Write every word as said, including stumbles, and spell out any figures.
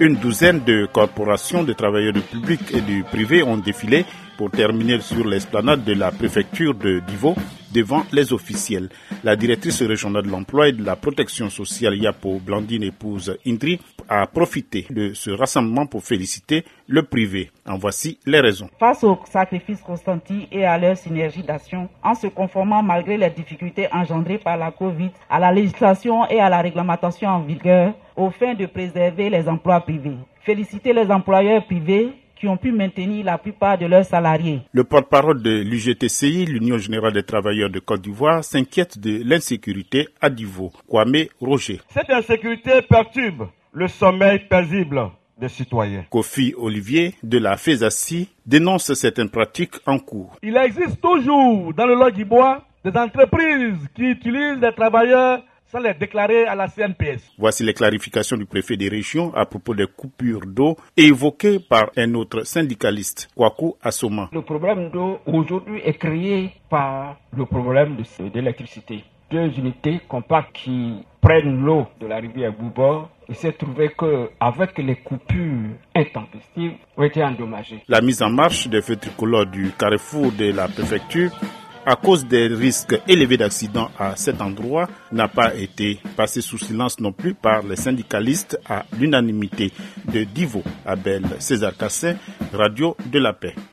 Une douzaine de corporations de travailleurs du public et du privé ont défilé pour terminer sur l'esplanade de la préfecture de Divo devant les officiels. La directrice régionale de l'emploi et de la protection sociale Yapo Blandine épouse Indri a profité de ce rassemblement pour féliciter le privé. En voici les raisons. Face aux sacrifices consentis et à leur synergie d'action, en se conformant malgré les difficultés engendrées par la Covid à la législation et à la réglementation en vigueur, au fin de préserver les emplois privés. Féliciter les employeurs privés qui ont pu maintenir la plupart de leurs salariés. Le porte-parole de l'U G T C I, l'Union générale des travailleurs de Côte d'Ivoire, s'inquiète de l'insécurité à Divo. Kwame Roger. Cette insécurité perturbe le sommeil paisible des citoyens. Kofi Olivier de la FESACI dénonce certaines pratiques en cours. Il existe toujours dans le Logibwa des entreprises qui utilisent les travailleurs sans les déclarer à la C N P S. Voici les clarifications du préfet des régions à propos des coupures d'eau évoquées par un autre syndicaliste, Kwaku Assoma. Le problème d'eau aujourd'hui est créé par le problème de, de l'électricité. Deux unités compactes qui prennent l'eau de la rivière Boubor. Il s'est trouvé qu'avec les coupures intempestives, ont été endommagées. La mise en marche des feux tricolores du carrefour de la préfecture à cause des risques élevés d'accidents à cet endroit, n'a pas été passé sous silence non plus par les syndicalistes à l'unanimité de Divo. Abel César Cassin, Radio de la Paix.